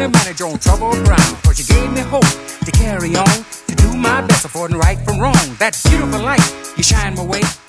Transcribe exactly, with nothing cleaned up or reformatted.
to manage on troubled ground. Cause you gave me hope to carry on, to do my best, affording right from wrong. That beautiful light you shine my way.